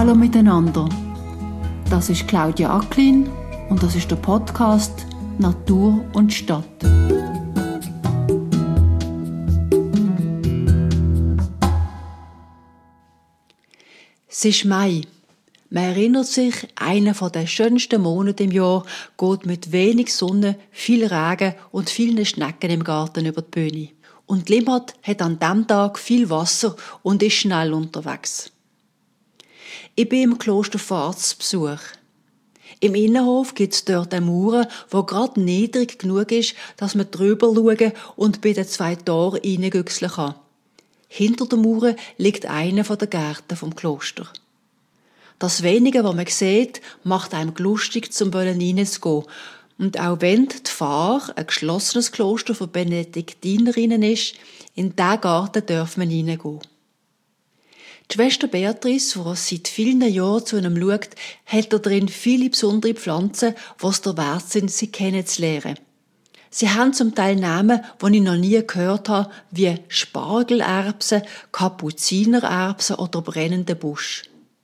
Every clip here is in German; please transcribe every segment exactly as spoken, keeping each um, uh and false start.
Hallo miteinander. Das ist Claudia Acklin und das ist der Podcast Natur und Stadt. Es ist Mai. Man erinnert sich, einer der schönsten Monate im Jahr geht mit wenig Sonne, viel Regen und vielen Schnecken im Garten über die Bühne. Und Limmat hat an diesem Tag viel Wasser und ist schnell unterwegs. Ich bin im Kloster Vars zu Besuch. Im Innenhof gibt es dort eine Mauer, die gerade niedrig genug ist, dass man drüber schauen und bei den zwei Toren reingüchseln kann. Hinter der Mauer liegt einer der Gärten vom Kloster. Das Wenige, was man sieht, macht einem lustig, zum reinzugehen. Und auch wenn die Pfarr ein geschlossenes Kloster für Benediktinerinnen ist, in diesen Garten darf man reingehen. Die Schwester Beatrice, die seit vielen Jahren zu einem schaut, hat da drin viele besondere Pflanzen, die es der wert sind, sie kennenzulernen. Sie haben zum Teil Namen, die ich noch nie gehört habe, wie Spargelerbsen, Kapuzinererbsen oder brennender Busch.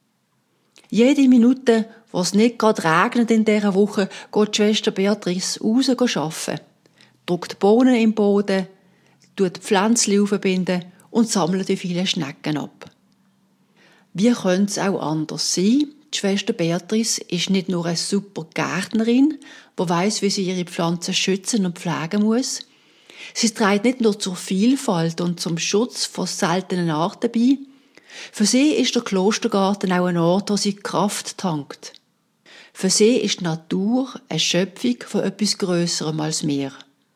Jede Minute, wo es nicht gerade regnet in dieser Woche, geht die Schwester Beatrice raus arbeiten. Drückt Bohnen im Boden, tut die Pflänzchen aufbinden und sammelt die vielen Schnecken ab. Wie könnte es auch anders sein? Die Schwester Beatrice ist nicht nur eine super Gärtnerin, die weiss, wie sie ihre Pflanzen schützen und pflegen muss. Sie trägt nicht nur zur Vielfalt und zum Schutz von seltenen Arten bei. Für sie ist der Klostergarten auch ein Ort, wo sie Kraft tankt. Für sie ist die Natur eine Schöpfung von etwas Grösserem als wir.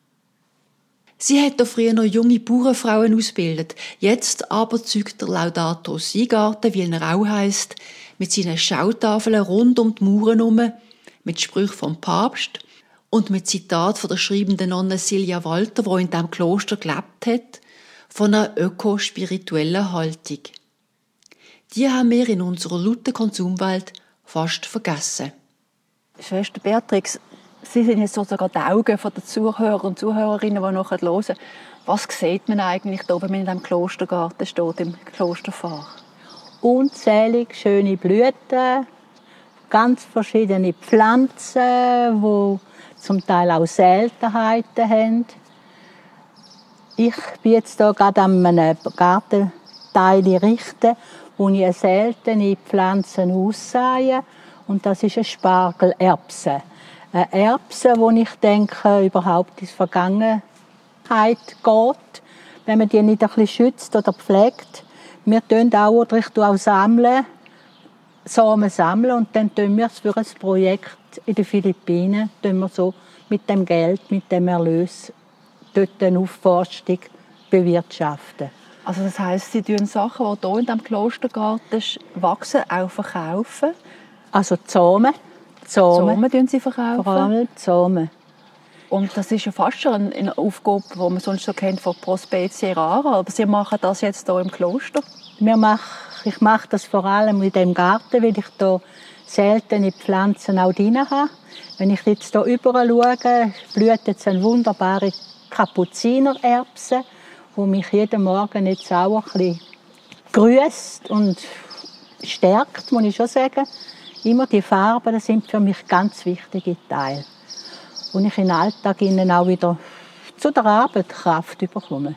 Sie hat früher noch junge Bauernfrauen ausgebildet. Jetzt aber zeugt der Laudato Si Garten, wie er auch heisst, mit seinen Schautafeln rund um die Mauern herum, mit Sprüchen vom Papst und mit Zitat von der schreibenden Nonne Silja Walter, die in diesem Kloster gelebt hat, von einer ökospirituellen Haltung. Die haben wir in unserer lauten Konsumwelt fast vergessen. Schwester Beatrix, Sie sind jetzt sozusagen die Augen der Zuhörer und Zuhörerinnen, die nachher hören. Was sieht man eigentlich da, wenn man in diesem Klostergarten steht, im Kloster Vars? Unzählige schöne Blüten, ganz verschiedene Pflanzen, die zum Teil auch Seltenheiten haben. Ich bin jetzt hier gerade an einem Gartenteil richten, wo ich eine seltene Pflanze aussähe. Und das ist eine Spargelerbse. Eine Erbse, die ich denke, überhaupt in die Vergangenheit geht, wenn man die nicht ein bisschen schützt oder pflegt. Wir sammeln auch, oder ich tue auch sammeln, Samen sammeln und dann tun wir es für ein Projekt in den Philippinen, tun wir so mit dem Geld, mit dem Erlös, dort eine Aufforstung bewirtschaften. Also das heisst, Sie tun Sachen, die hier in diesem Klostergarten wachsen, auch verkaufen? Also Samen. Samen. Samen Sie verkaufen? Vor allem Samen. Und das ist ja fast schon eine Aufgabe, die man sonst so kennt von Pro Specie Rara. Aber Sie machen das jetzt hier im Kloster? Wir mach, ich mache das vor allem in diesem Garten, weil ich hier seltene Pflanzen auch drin habe. Wenn ich jetzt hier rüber schaue, blüht jetzt eine wunderbare Kapuzinererbse, die mich jeden Morgen jetzt auch ein bisschen grüsst und stärkt, muss ich schon sagen. Immer die Farben, das sind für mich ganz wichtige Teile. Und ich im Alltag ihnen auch wieder zu der Arbeit Kraft bekomme.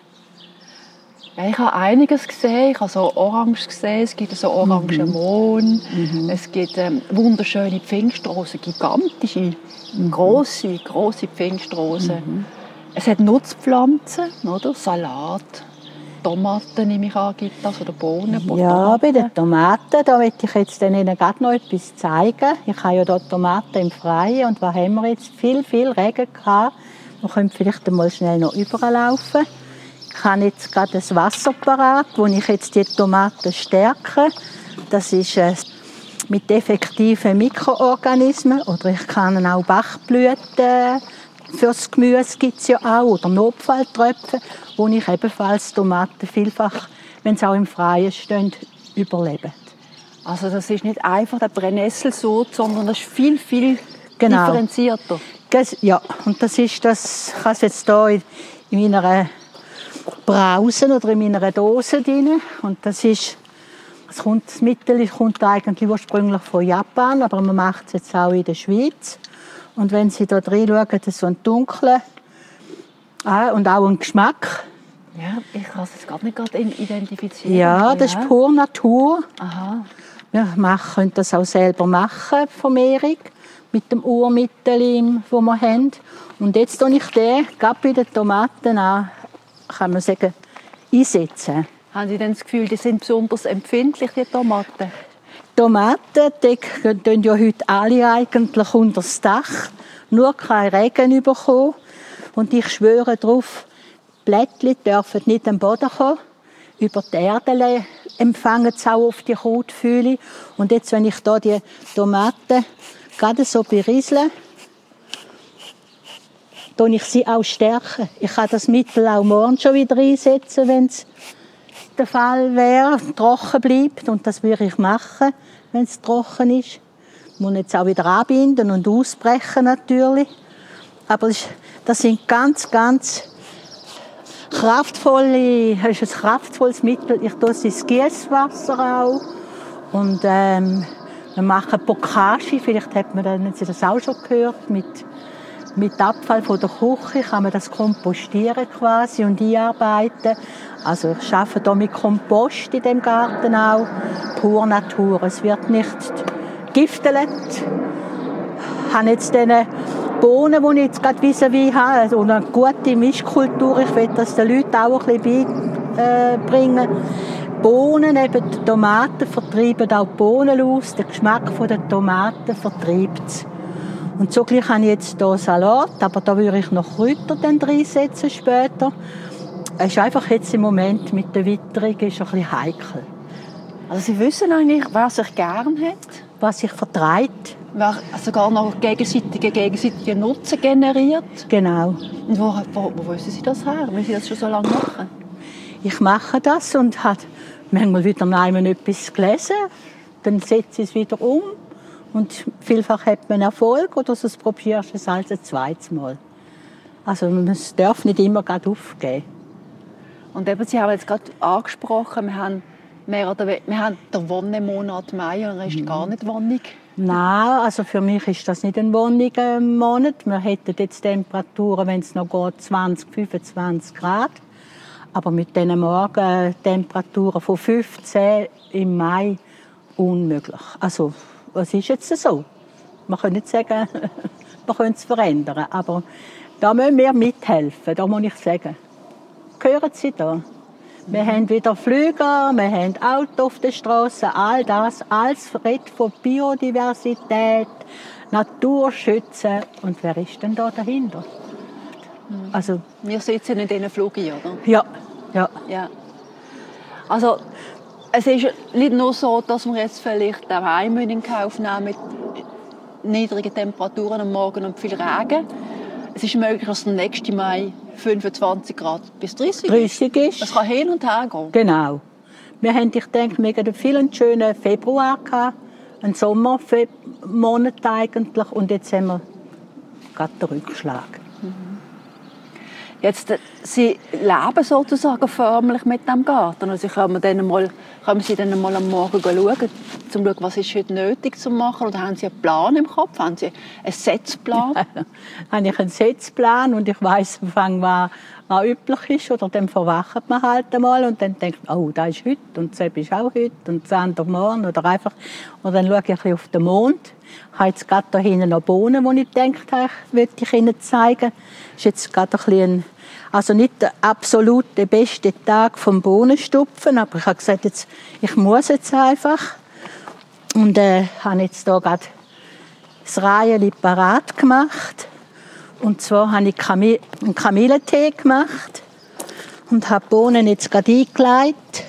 Ja, ich habe einiges gesehen. Ich habe so Orange gesehen, es gibt so orangen mhm. Mohn, mhm. es gibt ähm, wunderschöne Pfingstrosen, gigantische, mhm. grosse, grosse Pfingstrosen. Mhm. Es hat Nutzpflanzen, oder? Salat, Tomaten nehme ich an, gibt das, oder Bohnen, Tomaten. Ja, bei den Tomaten, da möchte ich jetzt Ihnen gerade noch etwas zeigen. Ich habe ja hier Tomaten im Freien und was haben wir jetzt? Viel, viel Regen gehabt. Wir können vielleicht einmal schnell noch überlaufen. Ich habe jetzt gerade ein Wasser parat, wo ich jetzt die Tomaten stärke. Das ist äh, mit effektiven Mikroorganismen. Oder ich kann auch Bachblüten fürs Gemüse gibt es ja auch. Oder Notfalltröpfe, wo ich ebenfalls Tomaten vielfach, wenn sie auch im Freien stehen, überleben. Also das ist nicht einfach der Brennnesselsud, sondern das ist viel, viel genau. differenzierter. Ja, und das ist das, ich habe es jetzt hier in meiner Brause oder in meiner Dose drin. Und das ist Das, kommt, das Mittel kommt eigentlich ursprünglich von Japan, aber man macht es jetzt auch in der Schweiz. Und wenn Sie da reinschauen, das ist so ein dunkler ah, und auch ein Geschmack. Ja, ich kann es gar nicht gerade identifizieren. Ja, das ja. ist pur Natur. Aha. Wir machen, können das auch selber machen, Vermehrung, mit dem Urmittel, das wir haben. Und jetzt tue ich den, gerade bei den Tomaten, auch, kann man sagen, einsetzen. Haben Sie denn das Gefühl, die sind besonders empfindlich, die Tomaten? Tomaten, die gehen ja heute alle eigentlich unter das Dach. Nur kein Regen bekommen. Und ich schwöre darauf, Blättchen dürfen nicht am Boden kommen. Über die Erde empfangen sie auch auf die Kotfühle. Und jetzt, wenn ich hier die Tomaten gerade so beriesle, tue ich sie auch stärken. Ich kann das Mittel auch morgen schon wieder einsetzen, wenn es der Fall wäre, trocken bleibt. Und das würde ich machen, wenn es trocken ist. Ich muss jetzt auch wieder anbinden und ausbrechen natürlich. Aber das sind ganz, ganz kraftvolle, das ist ein kraftvolles Mittel. Ich tue es ins Gießwasser auch. Und ähm, wir machen Bokashi, vielleicht hat man das, Sie das auch schon gehört, mit, mit Abfall von der Küche kann man das kompostieren quasi und einarbeiten. Also ich arbeite hier mit Kompost in dem Garten auch, pur Natur. Es wird nicht giftelt. Ich habe jetzt diese Bohnen, die ich jetzt gerade vis-à-vis habe, also eine gute Mischkultur. Ich will das den Leuten auch ein bisschen beibringen. Bohnen, eben die Tomaten vertreiben auch die Bohnen aus. Der Geschmack der Tomaten vertreibt es. Und so gleich habe ich jetzt hier Salat, aber da würde ich noch Kräuter dann reinsetzen später. Es ist einfach jetzt im Moment mit der Witterung ist ein bisschen heikel. Also Sie wissen eigentlich, wer sich gern hat? Was sich vertreibt. Wer sogar noch gegenseitige, gegenseitige Nutzen generiert. Genau. Und wo, wo, wo wissen Sie das her? Müssen Sie das schon so lange machen? Ich mache das und habe manchmal wieder einmal etwas gelesen. Dann setze ich es wieder um. Und vielfach hat man Erfolg oder sonst probierst du es als ein zweites Mal. Also es darf nicht immer gerade aufgeben. Und eben, Sie haben jetzt gerade angesprochen, wir haben, mehr oder weniger, wir haben den Wonnemonat Mai und er ist mhm. gar nicht wonnig. Nein, also für mich ist das nicht ein wonniger Monat. Wir hätten jetzt Temperaturen, wenn es noch geht, zwanzig, fünfundzwanzig Grad. Aber mit diesen Morgentemperaturen von fünfzehn im Mai unmöglich. Also, was ist jetzt so? Man kann nicht sagen, man könnte es verändern. Aber da müssen wir mithelfen, da muss ich sagen. Hören Sie da? Wir mhm. haben wieder Flüger, wir haben Autos auf den Straßen, all das, alles redet von Biodiversität, Naturschützen. Und wer ist denn da dahinter? Mhm. Also, wir sitzen in diesen Flügen, oder? Ja, ja. ja. Also, es ist nicht nur so, dass wir jetzt vielleicht daheim in Kauf nehmen mit niedrigen Temperaturen am Morgen und viel Regen. Es ist möglich, dass der nächste Mai fünfundzwanzig Grad bis dreißig, dreißig ist. Es kann hin und her gehen. Genau. Wir haben, ich denke, wir hatten vielen schönen Februar gehabt, einen Sommermonat eigentlich, und jetzt haben wir gerade den Rückschlag. Mhm. Jetzt, Sie leben sozusagen förmlich mit dem Garten. Also können, dann mal, können Sie dann mal am Morgen schauen, um zu schauen, was ist heute nötig zu machen? Oder haben Sie einen Plan im Kopf? Haben Sie einen Setzplan? Ja, habe ich einen Setzplan und ich weiss, was, was üblich ist. Oder dann verwacht man halt einmal und dann denkt man, oh, das ist heute und das ist auch heute und das andere morgen. Oder einfach, und dann schaue ich ein bisschen auf den Mond. Ich habe jetzt gerade da hinten noch Bohnen, die ich gedacht habe, möchte ich Ihnen zeigen. Das ist jetzt gerade ein bisschen, also nicht der absolut der beste Tag vom Bohnenstupfen, aber ich habe gesagt, jetzt, ich muss jetzt einfach. Und äh, habe jetzt hier gerade das Reihen parat gemacht. Und zwar habe ich Kamil- einen Kamillentee gemacht und habe die Bohnen jetzt gerade eingelegt.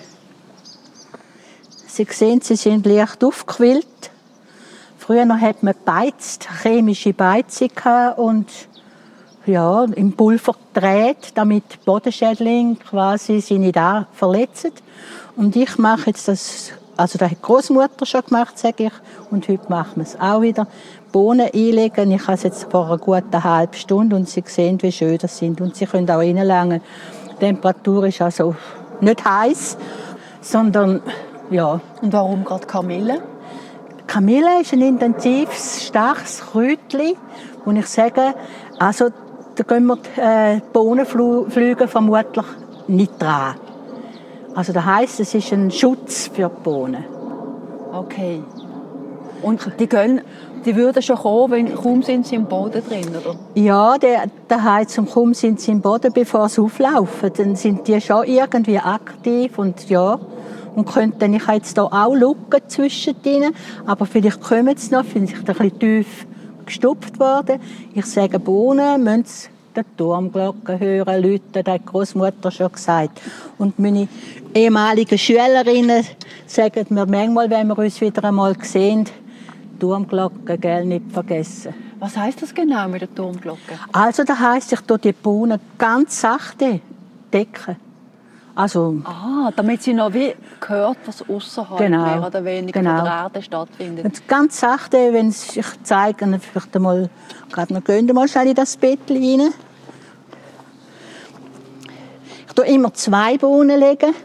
Sie sehen, sie sind leicht aufgequillt. Früher hat man beizt, chemische Beizung und ja, im Pulver gedreht, damit die Bodenschädlinge quasi sie nicht auch verletzen. Und ich mache jetzt das, also das hat die Großmutter schon gemacht, sage ich, und heute machen wir es auch wieder. Bohnen einlegen, ich habe es jetzt vor einer guten halben Stunde und Sie sehen, wie schön das sind. Und Sie können auch reinlangen. Die Temperatur ist also nicht heiß, sondern Ja. Und warum gerade Kamille? Kamille ist ein intensives, starkes Kräutchen, wo ich sage, also da gehen wir die äh, Bohnenflüge vermutlich nicht dran. Also das heisst, es ist ein Schutz für die Bohnen. Okay. Und die, gehen, die würden schon kommen, wenn kaum sind sie im Boden drin, oder? Ja, der, der heisst, kaum sind sie im Boden, bevor sie auflaufen. Dann sind die schon irgendwie aktiv und ja. Und könnten, ich habe jetzt hier auch Lücken zwischen ihnen, aber vielleicht kommen sie noch, vielleicht ein bisschen tief gestopft worden. Ich sage, Bohnen müssen die Turmglocken hören, läuten, das hat die Großmutter schon gesagt. Und meine ehemaligen Schülerinnen sagen mir manchmal, wenn wir uns wieder einmal sehen, Turmglocken, gell, nicht vergessen. Was heisst das genau mit der Turmglocke? Also das heisst, ich tue die Bohnen ganz sachte decken. Also, ah, damit sie noch wie gehört, was außerhalb genau, mehr oder weniger genau. von der Erde stattfindet. Und ganz sachte, wenn Sie sich zeigen, vielleicht einmal, gerade noch gehen mal schnell in das Bettchen rein. Ich tue immer zwei Bohnen legen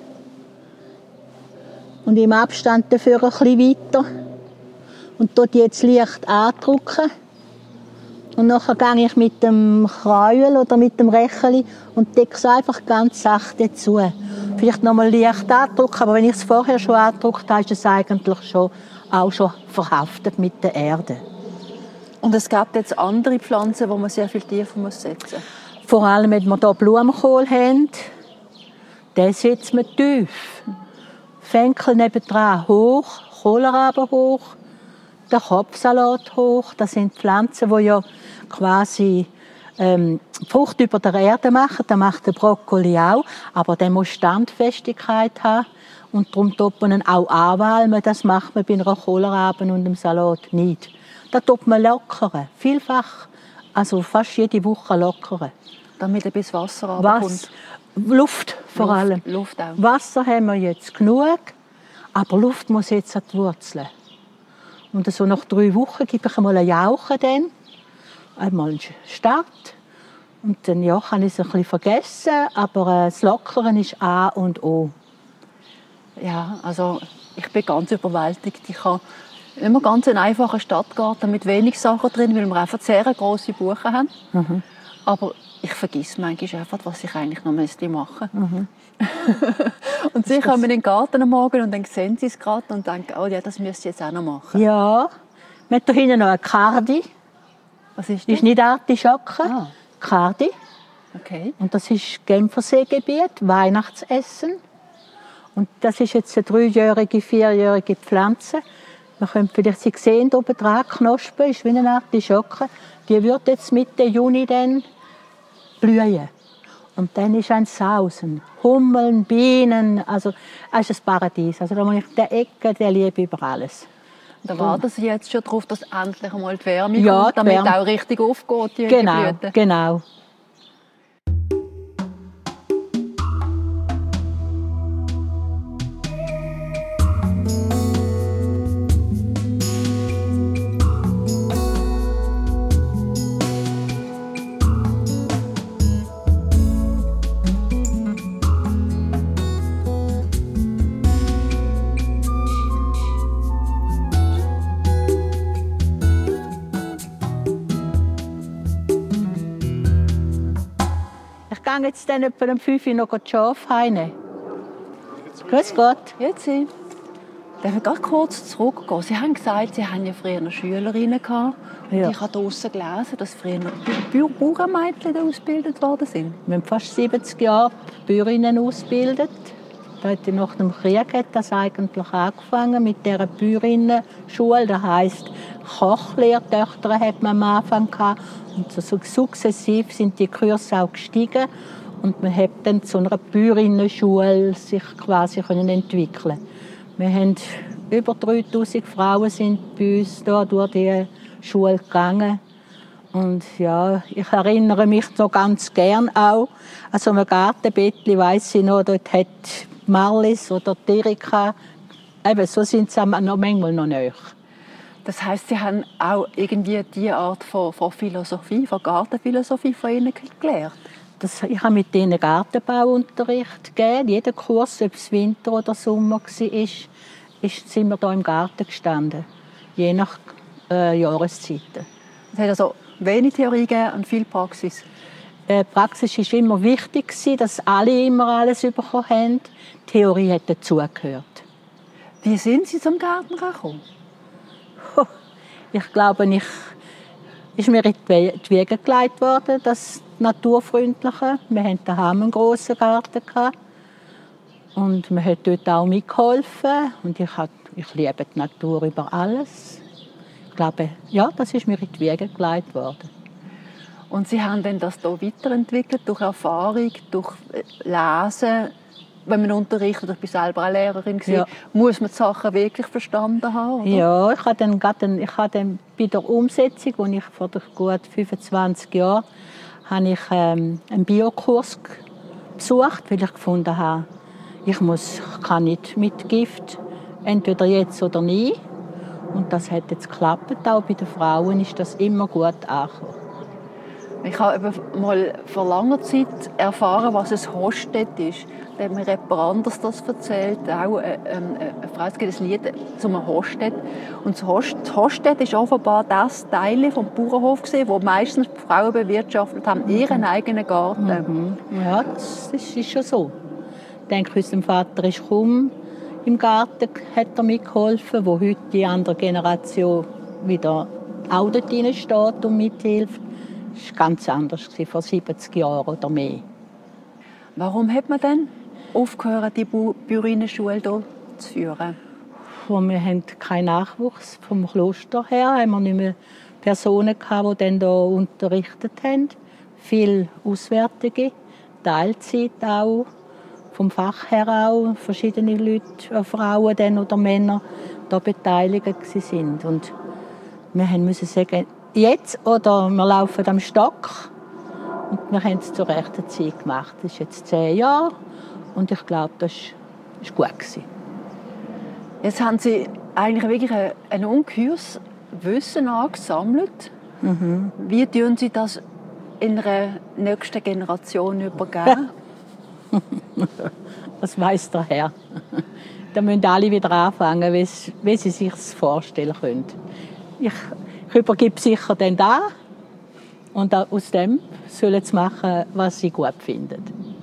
und im Abstand dafür ein bisschen weiter und tue die jetzt leicht andrücken. Und nachher gehe ich mit dem Kräuel oder mit dem Recheli und decke es einfach ganz sachte zu. Vielleicht noch mal leicht andrücken, aber wenn ich es vorher schon andrückt habe, ist es eigentlich schon, auch schon verhaftet mit der Erde. Und es gibt jetzt andere Pflanzen, wo man sehr viel tiefer muss setzen muss? Vor allem, wenn wir hier Blumenkohl haben, den setzt man tief. Fenkel nebendran hoch, Kohlraben hoch, der Kopfsalat hoch. Das sind Pflanzen, die ja quasi ähm, Frucht über der Erde machen. Das macht der Brokkoli auch. Aber der muss Standfestigkeit haben. Und darum tut man ihn auch anwalmen. Das macht man bei einer Kohlraben und einem Salat nicht. Da tut man lockern. Vielfach, also fast jede Woche lockern. Damit ein bisschen Wasser Was? runterkommt. Luft vor Luft, allem. Luft auch. Wasser haben wir jetzt genug, aber Luft muss jetzt an die Wurzeln. Und so nach drei Wochen gebe ich einmal einen Jauchen, dann. Einmal einen Start. Und dann ja, kann ich es ein bisschen vergessen, aber äh, das Lockern ist A und O. Ja, also ich bin ganz überwältigt. Ich habe immer ganz einen einfachen Stadtgarten mit wenig Sachen drin, weil wir einfach sehr grosse Buchen haben. Mhm. Aber ich vergesse manchmal einfach, was ich eigentlich noch machen müsste. Mhm. Und sie kommen in den Garten am Morgen und dann sehen sie es gerade und denken, oh ja, das müsste ich jetzt auch noch machen. Ja, wir haben hier hinten noch eine Cardi. Was ist Das das? ist nicht Artischocke, Ah. Cardi. Okay. Und das ist Genferseegebiet, Weihnachtsessen. Und das ist jetzt eine dreijährige, vierjährige Pflanze. Man könnte vielleicht, Sie sehen, oben dran, Knospen, ist wie eine Artischocke. Die wird jetzt Mitte Juni dann blühen. Und dann ist ein Sausen. Hummeln, Bienen, also es ist ein Paradies. Also da muss ich der Ecke, der liebe über alles. Da warten Sie jetzt schon darauf, dass endlich einmal die Wärme Ja, kommt, die damit Wärme. auch richtig aufgeht, die Genau, Blüten. genau. Ich gehe jetzt dann etwa um fünf Uhr noch die Schafe heimnehmen. Grüß Gott. Jetzt Sie. Darf ich ganz kurz zurückgehen? Sie haben gesagt, Sie haben ja früher noch Schülerinnen gehabt. Und Ja. ich habe draussen gelesen, dass früher noch Bau- Bauernmädchen ausgebildet worden sind. Wir haben fast siebzig Jahre Bäuerinnen ausgebildet. Da hat nach dem Krieg hat das eigentlich angefangen mit dieser Bäuerinnen-Schule. Das heisst, Kochlehrtöchter hat man am Anfang gehabt. Und so sukzessiv sind die Kurse auch gestiegen. Und man hat dann zu einer Bäuerinnen-Schule sich quasi können entwickeln. Wir haben über dreitausend Frauen sind bei uns da durch die Schule gegangen. Und ja, ich erinnere mich noch ganz gern auch an so ein Gartenbettchen, weiss ich noch, dort hat Marlies oder Erika, eben so sind sie noch manchmal noch näher. Das heisst, Sie haben auch irgendwie diese Art von, von Philosophie, von Gartenphilosophie von Ihnen gelernt? das, ich habe mit ihnen Gartenbauunterricht gegeben. Jeder Kurs, ob es Winter oder Sommer war, ist, ist, sind wir hier im Garten gestanden. Je nach äh, Jahreszeiten. Es hat also wenig Theorie gegeben und viel Praxis. Die Praxis war immer wichtig, dass alle immer alles bekommen haben. Die Theorie hat dazugehört. Wie sind Sie zum Garten gekommen? Ich glaube, ich ist mir in die Wiege gelegt worden, das Naturfreundliche. Wir hatten daheim einen grossen Garten. Und man hat dort auch mitgeholfen. Und ich, hat, ich liebe die Natur über alles. Ich glaube, ja, das ist mir in die Wiege gelegt worden. Und Sie haben dann das hier weiterentwickelt durch Erfahrung, durch Lesen. Wenn man unterrichtet, ich war selber eine Lehrerin, ja. Muss man die Sachen wirklich verstanden haben? Oder? Ja, ich habe dann, dann, ich habe dann bei der Umsetzung, als ich vor gut fünfundzwanzig Jahren habe ich ähm, einen Biokurs besucht, weil ich gefunden habe, ich muss, ich kann nicht mit Gift, entweder jetzt oder nie. Und das hat jetzt geklappt. Auch bei den Frauen ist das immer gut angekommen. Ich habe mal vor langer Zeit erfahren, was ein Hostet ist. Da hat mir jemand anderes das erzählt. Auch eine, eine Frau, es gibt ein Lied zum Hostet. Und das Hostet ist offenbar das Teil vom Bauernhof, wo meistens die Frauen bewirtschaftet haben, mhm. ihren eigenen Garten. Mhm. Ja, das ist schon so. Ich denke, unser Vater ist kaum im Garten, hat er mitgeholfen, wo heute die andere Generation wieder auch dort drin steht und mithilft. Das war ganz anders, vor siebzig Jahren oder mehr. Warum hat man denn aufgehört, die Bäuerinnenschule hier zu führen? Wir haben keinen Nachwuchs vom Kloster her. Wir haben nicht mehr Personen, die dann hier unterrichtet haben. Viele Auswärtige, Teilzeit auch, vom Fach her auch. Verschiedene Leute, Frauen dann oder Männer, da beteiligt waren. Und wir mussten sagen, jetzt oder wir laufen am Stock. Und wir haben es zur rechten Zeit gemacht. Das ist jetzt zehn Jahre und ich glaube, das war gut. Jetzt haben Sie eigentlich wirklich ein, ein ungeheures Wissen angesammelt. Mhm. Wie tun Sie das in einer nächsten Generation übergeben? Das weiss der Herr. Da müssen alle wieder anfangen, wie sie sich das vorstellen können. Ich, ich übergebe sicher dann da. Und aus dem sollen sie machen, was sie gut finden.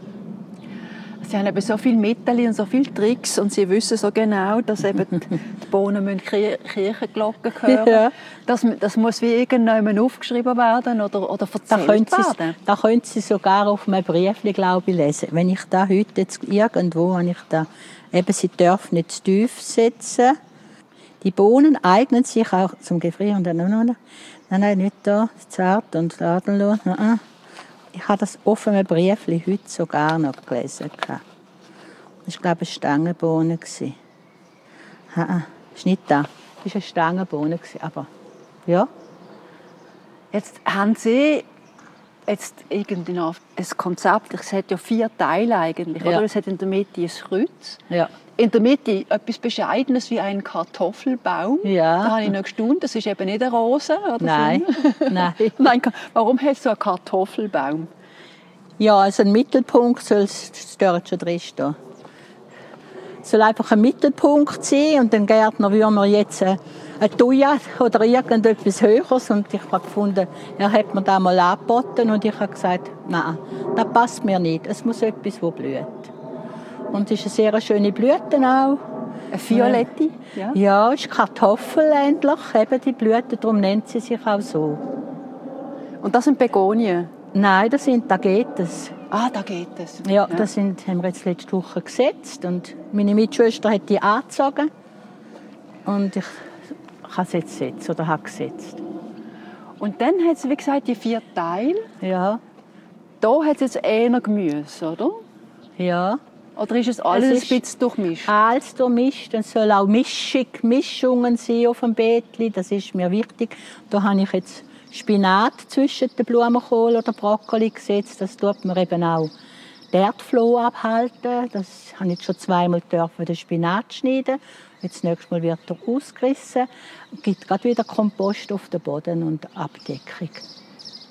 Sie haben eben so viele Mittel und so viele Tricks und sie wissen so genau, dass eben die Bohnen müssen Kirchenglocken hören. Ja. Das, das muss wie irgendjemand aufgeschrieben werden oder, oder erzählt da werden. Da können Sie sogar auf einem Briefchen, glaube ich, lesen. Wenn ich da heute jetzt irgendwo, habe ich da, eben, Sie dürfen nicht zu tief setzen. Die Bohnen eignen sich auch zum Gefrieren. Nein, nein, nicht da, zart und tadellos. Ich habe das offene Briefchen heute sogar noch gelesen. Das war, glaube ich, eine Stangenbohne. Das ist nicht da. Das war eine Stangenbohne. Aber ja. Jetzt haben Sie jetzt irgendwie noch ein Konzept. Es hat ja vier Teile eigentlich. Ja. Oder? Es hat in der Mitte ein Kreuz. Ja. In der Mitte etwas Bescheidenes wie ein Kartoffelbaum. Ja. Da habe ich noch gestaunt. Das ist eben nicht eine Rose. Oder Nein. So. Nein. Nein. Warum hat es so einen Kartoffelbaum? Ja, also ein Mittelpunkt soll es dort schon drinstehen. Es soll einfach ein Mittelpunkt sein und den Gärtner würden wir jetzt eine Thuja oder irgendetwas Höheres. Und ich habe gefunden, er hat mir das mal angeboten und ich habe gesagt, nein, das passt mir nicht. Es muss etwas, das blüht. Und es ist eine sehr schöne Blüte auch. Eine violette? Ja, ja, es ist Kartoffel endlich, eben die Blüte, darum nennt sie sich auch so. Und das sind Begonien? Nein, das sind Tagetes. Ah, Tagetes. Ja, ja, das sind, haben wir jetzt letzte Woche gesetzt und meine Mitschwester hat die angezogen und ich habe sie jetzt gesetzt oder habe gesetzt. Und dann hat sie, wie gesagt, die vier Teile. Ja. Da hat es jetzt eher Gemüse, oder? Ja. Oder ist es alles es ist ein bisschen durchmischt? Alles durchmischt. Es soll auch Mischung, Mischungen sein auf dem Beetli. Das ist mir wichtig. Da habe ich jetzt Spinat zwischen den Blumenkohl oder Brokkoli gesetzt. Das tut mir eben auch die Erdfloh abhalten. Das habe ich schon zweimal dürfen, den Spinat schneiden. Jetzt das nächste Mal wird er ausgerissen. Es gibt gerade wieder Kompost auf den Boden und Abdeckung.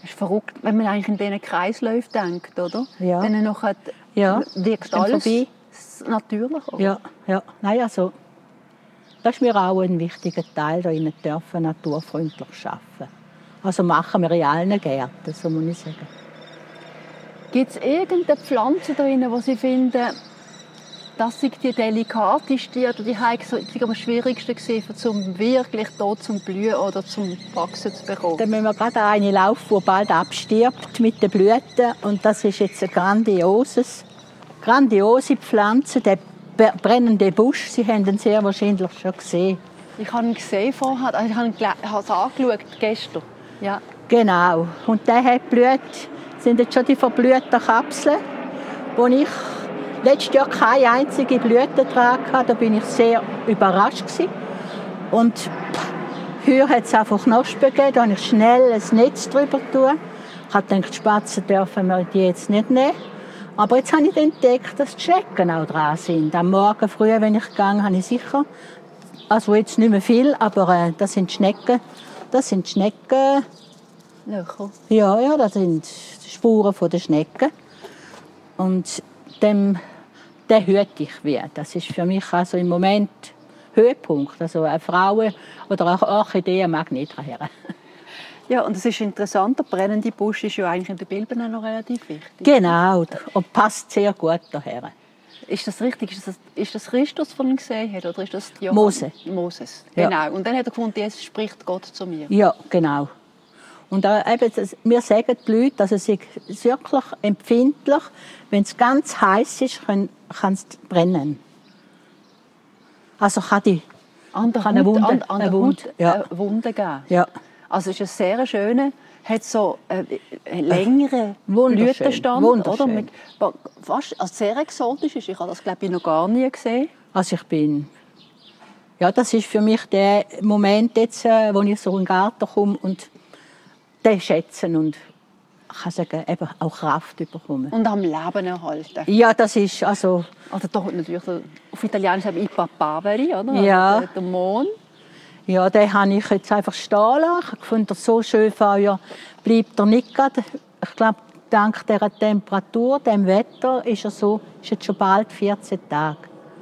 Das ist verrückt, wenn man eigentlich in diesen Kreisläufen denkt, oder? Ja. Dann noch hat, Ja, wirkt dann alles vorbei. natürlich. Oder? Ja, ja. Nein, also, das ist mir auch ein wichtiger Teil, da in dürfen naturfreundlich arbeiten. Also machen wir in allen Gärten, so muss ich sagen. Gibt es irgendeine Pflanze da drin, die Sie finden, das sei die delikateste oder die heiße, am schwierigsten gewesen, um wirklich hier zum Blühen oder zum Wachsen zu bekommen? Dann müssen wir gerade eine laufen, die bald abstirbt mit den Blüten. Und das ist jetzt eine grandioses, grandiose Pflanze, der brennende Busch. Sie haben ihn sehr wahrscheinlich schon gesehen. Ich habe ihn gesehen vorher, also ich habe ihn es angeschaut, gestern. Ja. Genau. Und der hat blüht, sind jetzt schon die verblühten Kapseln, wo ich letztes Jahr keine einzige Blüte dran hatte. Da bin ich sehr überrascht gewesen. Und pff, heuer hat es einfach Knospen gegeben. Da habe ich schnell ein Netz drüber getan. Ich habe gedacht, die Spatzen dürfen wir die jetzt nicht nehmen. Aber jetzt habe ich entdeckt, dass die Schnecken auch dran sind. Am Morgen früh, wenn ich gehe, habe ich sicher, also jetzt nicht mehr viel, aber äh, das sind Schnecken. Das sind Schnecken. Löcher. Ja, ja, das sind Spuren von der Schnecken. Und dem, den hüte ich wie. Das ist für mich also im Moment Höhepunkt. Also eine Frau oder eine Orchidee mag nicht her. Ja, und es ist interessant, der brennende Busch ist ja eigentlich in den Bildern auch noch relativ wichtig. Genau, und passt sehr gut daher. Ist das richtig? Ist das, ist das Christus, von ihm gesehen hat, oder ist das Johann? Mose. Moses, Ja. genau. Und dann hat er gefunden, jetzt spricht Gott zu mir. Ja, genau. Und äh, eben, das, wir sagen die Leute, dass es ist wirklich empfindlich, wenn es ganz heiß ist, kann es brennen. Also kann die An der kann eine Haut, Wunde, an, an der eine Haut Wunde, ja. eine Wunde geben. Ja. Also es ist ein sehr schöner, hat so äh, einen längeren Wunderschön, Blütenstand, wunderschön. oder? Mit, fast also sehr exotisch ist. Ich habe das glaube ich noch gar nie gesehen. Also ich bin, ja, das ist für mich der Moment jetzt, äh, wo ich so in den Garten komme und den schätzen und ich kann sagen, eben auch Kraft bekommen. Und am Leben erhalten. Ja, das ist also, Also da natürlich auf Italienisch sagt man «i papaveri», oder? Ja. Also der, der Mond. ja, den habe ich jetzt einfach stehen lassen. Ich habe gefunden, so schön Feuer bleibt er nicht gerade. Ich glaube, dank dieser Temperatur, dem Wetter, ist er so, ist jetzt schon bald vierzehn Tage.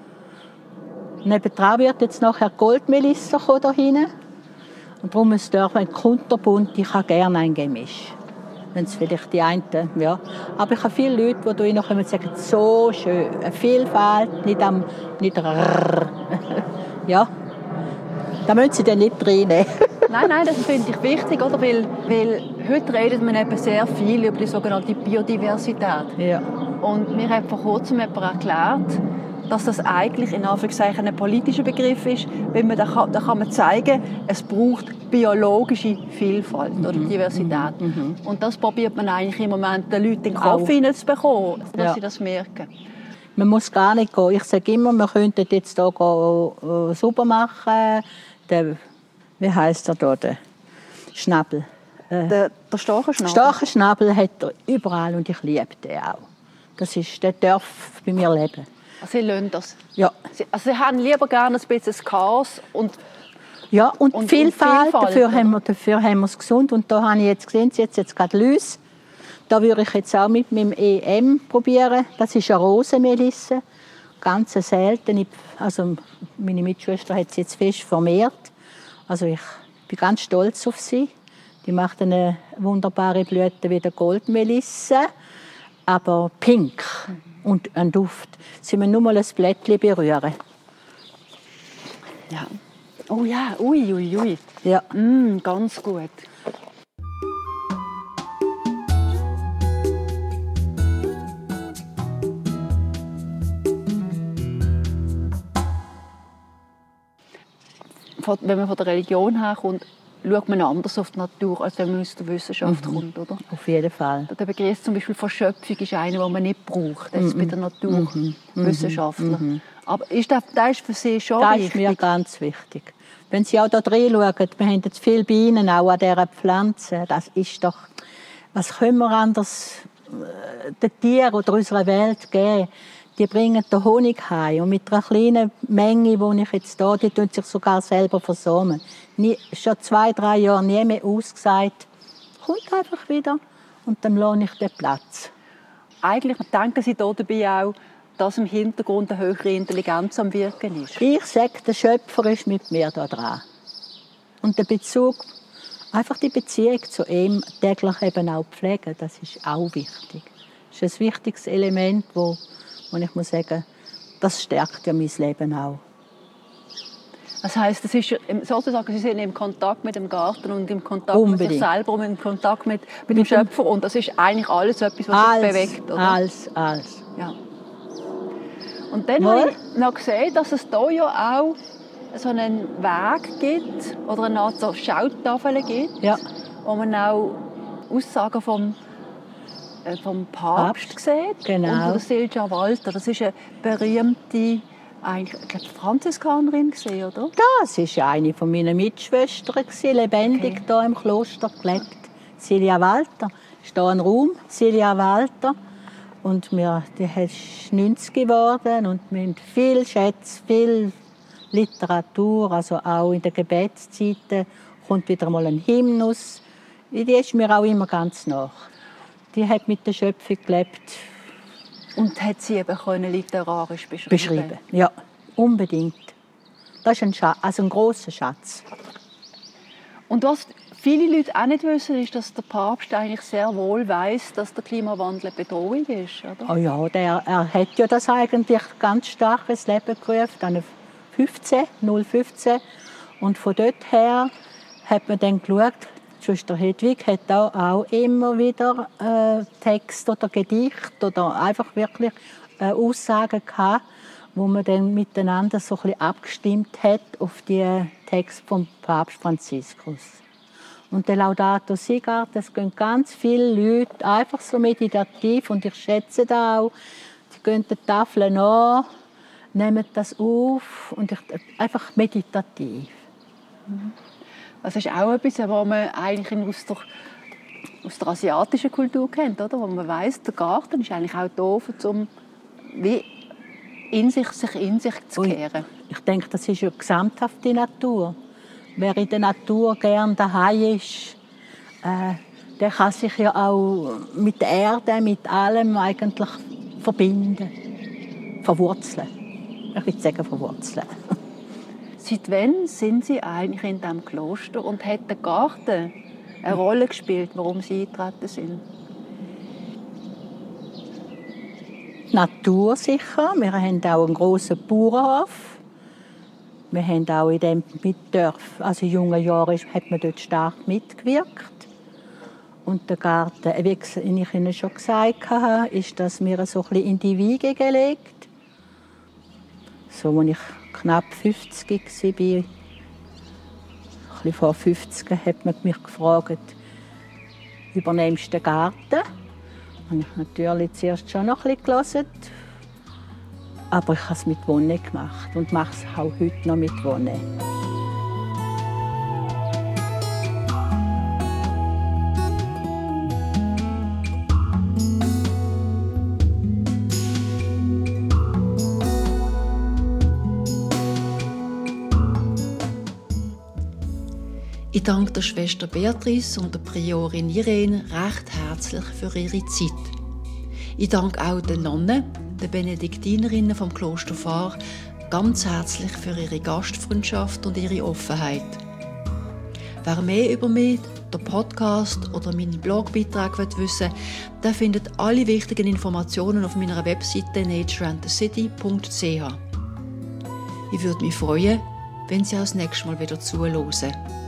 Nebendran wird jetzt nachher Goldmelisse kommen da hinten. Und darum ist es ein kunterbunt, ich habe gerne ein Gemisch. Wenn es vielleicht die einen, ja. Aber ich habe viele Leute, die da hinkommen und sagen, so schön, eine Vielfalt, nicht am, nicht rrrr. Ja, da müssen Sie dann nicht reinnehmen. Nein, nein, das finde ich wichtig, oder? Weil, weil heute redet man eben sehr viel über die sogenannte Biodiversität. Ja. Und mir hat vor kurzem jemand erklärt, dass das eigentlich in Anführungszeichen ein politischer Begriff ist, weil man da kann, da kann man zeigen, es braucht biologische Vielfalt oder Mhm. Diversität. Mhm. Und das probiert man eigentlich im Moment den Leuten in den Kopf Auch. hineinzubekommen, dass Ja. sie das merken. Man muss gar nicht gehen. Ich sage immer, wir könnten jetzt hier gehen, äh, sauber machen. Der, wie heisst er da? Der Schnabel. Äh, Der, der Storchenschnabel. Storchenschnabel hat er überall und ich liebe den auch. Das ist, der darf bei mir leben. Also sie lassen das. Ja. Sie, also sie haben lieber gerne ein bisschen Chaos und Ja, und, Und- Vielfalt, und Vielfalt, dafür, oder? haben wir, dafür haben wir es gesund. Und da habe ich jetzt gesehen, jetzt jetzt gerade Läuse. Da würde ich jetzt auch mit meinem E M probieren. Das ist eine Rosenmelisse, ganz selten. Also meine Mitschwester hat sie jetzt fest vermehrt. Also ich bin ganz stolz auf sie. Die macht eine wunderbare Blüte wie der Goldmelisse, aber pink und ein Duft. Sie müssen nur mal ein Blättchen berühren. ja. Oh ja, ui, ui, ui. Ja. Mm, ganz gut. Von- Wenn man von der Religion herkommt, schaut man anders auf die Natur, als wenn man aus der Wissenschaft kommt, oder? Auf jeden Fall. Der Begriff zum Beispiel von Schöpfung ist einer, den man nicht braucht, jetzt bei den Mhm. Naturwissenschaftlern. Aber ist das, das ist für Sie schon Das wichtig? ist mir ganz wichtig. Wenn Sie auch hier drin schauen, wir haben jetzt viele Bienen auch an dieser Pflanze. Das ist doch, was können wir anders äh, den Tieren oder unserer Welt geben? Die bringen den Honig heim. Und mit einer kleinen Menge, die ich jetzt hier, die tun sich sogar selber versäumen. Nie, schon zwei, drei Jahre nie mehr ausgesagt. kommt einfach wieder und dann lasse ich den Platz. Eigentlich denken Sie da dabei auch, dass im Hintergrund eine höhere Intelligenz am Wirken ist? Ich sage, der Schöpfer ist mit mir da dran. Und der Bezug, einfach die Beziehung zu ihm täglich eben auch pflegen, das ist auch wichtig. Das ist ein wichtiges Element, wo, wo ich muss sagen, das stärkt ja mein Leben auch. Das heisst, das ist sozusagen, Sie sind im Kontakt mit dem Garten und im Kontakt Unbedingt. mit sich selber und im Kontakt mit, mit dem Schöpfer. Und das ist eigentlich alles etwas, was alles, sich bewegt, oder? Alles, alles. Ja. Und dann Mal. habe ich noch gesehen, dass es hier ja auch so einen Weg gibt oder eine Art so Schauttafeln gibt, Ja. wo man auch Aussagen vom, äh, vom Papst, Papst. sieht. Genau. Und von der Silvia Walter. Das ist eine berühmte, eigentlich, ich glaube, Franziskanerin gesehen, oder? Das war eine meiner Mitschwestern, lebendig Okay. hier im Kloster gelebt. Silvia Walter. Es ist hier ein Raum, Silvia Walter. Und wir, die ist neunzig geworden und wir haben viel Schätze, viel Literatur, also auch in den Gebetszeiten kommt wieder mal ein Hymnus. Die ist mir auch immer ganz nach. Die hat mit der Schöpfung gelebt. Und hat sie eben können literarisch beschreiben. Beschrieben. Ja, unbedingt. Das ist ein, Schatz, also ein grosser Schatz. Und was viele Leute auch nicht wissen, ist, dass der Papst eigentlich sehr wohl weiß, dass der Klimawandel eine Bedrohung ist, oder? Oh ja, der, er hat ja das eigentlich ganz stark ins Leben gerufen, dann fünfzehn, null fünfzehn. Und von dort her hat man dann geschaut, Schwester Hedwig hat auch, auch immer wieder äh, Text oder Gedicht oder einfach wirklich äh, Aussagen gehabt, wo man dann miteinander so ein bisschen abgestimmt hat auf die Texte vom Papst Franziskus. Und der Laudato Si gar, das gehen ganz viele Leute einfach so meditativ und ich schätze das auch. Die gehen die Tafeln an, nehmen das auf und ich, einfach meditativ. Das ist auch etwas, was man eigentlich aus der, aus der asiatischen Kultur kennt, oder? Wo man weiss, der Garten ist eigentlich auch da, um wie in sich, sich in sich zu kehren. Ich denke, das ist ja gesamthaft die Natur. Wer in der Natur gerne daheim ist, äh, der kann sich ja auch mit der Erde, mit allem eigentlich verbinden, verwurzeln. Ich würde sagen, verwurzeln. Seit wann sind Sie eigentlich in diesem Kloster und hat der Garten eine Rolle gespielt, warum Sie eingetreten sind? Natur sicher. Wir haben auch einen grossen Bauernhof. Wir haben auch in dem Mitdorf, also in jungen Jahren, hat man dort stark mitgewirkt. Und der Garten, wie ich Ihnen schon gesagt habe, ist das mir so ein bisschen in die Wiege gelegt. So, als ich knapp fünfzig war, ein bisschen vor fünfzig, hat man mich gefragt, übernimmst du den Garten? Und ich habe natürlich zuerst schon noch ein bisschen gehört. Aber ich habe es mit Wonnen gemacht und mache es auch heute noch mit Wonnen. Ich danke der Schwester Beatrice und der Priorin Irene recht herzlich für ihre Zeit. Ich danke auch den Nonnen, den Benediktinerinnen vom Kloster Fahr, ganz herzlich für ihre Gastfreundschaft und ihre Offenheit. Wer mehr über mich, den Podcast oder meinen Blogbeitrag wissen will, der findet alle wichtigen Informationen auf meiner Webseite nature and the city punkt c h. Ich würde mich freuen, wenn Sie auch das nächste Mal wieder zuhören.